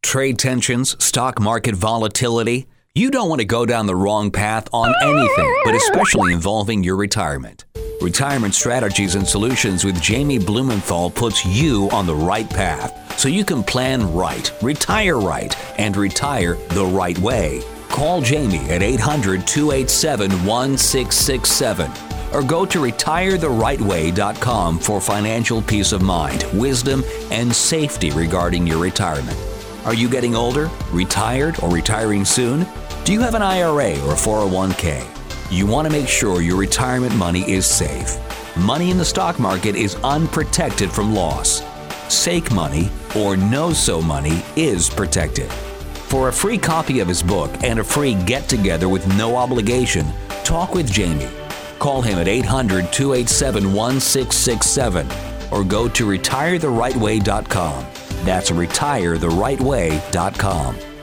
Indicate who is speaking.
Speaker 1: Trade tensions, stock market volatility. You don't want to go down the wrong path on anything, but especially involving your retirement. Retirement Strategies and Solutions with Jamie Blumenthal puts you on the right path so you can plan right, retire right, and retire the right way. Call Jamie at 800-287-1667 or go to retiretherightway.com for financial peace of mind, wisdom, and safety regarding your retirement. Are you getting older, retired, or retiring soon? Do you have an IRA or 401k? You want to make sure your retirement money is safe. Money in the stock market is unprotected from loss. Sake money or no-so money is protected. For a free copy of his book and a free get-together with no obligation, talk with Jamie. Call him at 800-287-1667 or go to retiretherightway.com. That's retiretherightway.com.